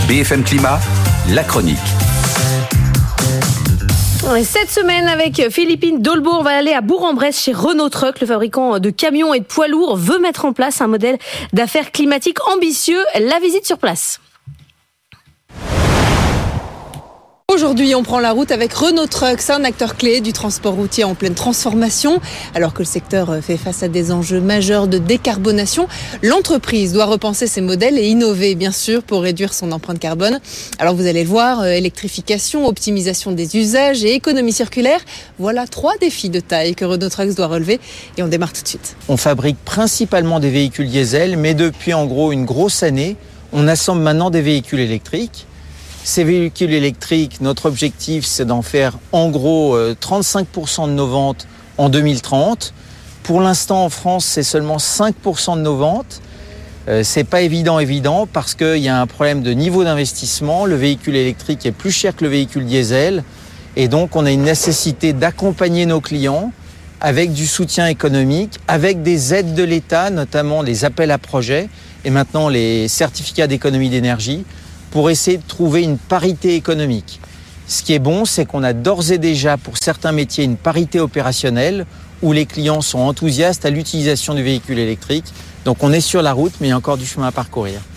BFM Climat, la chronique. Cette semaine, avec Philippine Dolbeau, on va aller à Bourg-en-Bresse chez Renault Trucks. Le fabricant de camions et de poids lourds veut mettre en place un modèle d'affaires climatique ambitieux. La visite sur place. Aujourd'hui, on prend la route avec Renault Trucks, un acteur clé du transport routier en pleine transformation. Alors que le secteur fait face à des enjeux majeurs de décarbonation, l'entreprise doit repenser ses modèles et innover, bien sûr, pour réduire son empreinte carbone. Alors vous allez le voir, électrification, optimisation des usages et économie circulaire. Voilà 3 défis de taille que Renault Trucks doit relever et on démarre tout de suite. On fabrique principalement des véhicules diesel, mais depuis en gros une grosse année, on assemble maintenant des véhicules électriques. Ces véhicules électriques, notre objectif, c'est d'en faire en gros 35% de nos ventes en 2030. Pour l'instant, en France, c'est seulement 5% de nos ventes. C'est pas évident parce qu'il y a un problème de niveau d'investissement. Le véhicule électrique est plus cher que le véhicule diesel. Et donc, on a une nécessité d'accompagner nos clients avec du soutien économique, avec des aides de l'État, notamment les appels à projets et maintenant les certificats d'économie d'énergie, pour essayer de trouver une parité économique. Ce qui est bon, c'est qu'on a d'ores et déjà, pour certains métiers, une parité opérationnelle où les clients sont enthousiastes à l'utilisation du véhicule électrique. Donc on est sur la route, mais il y a encore du chemin à parcourir.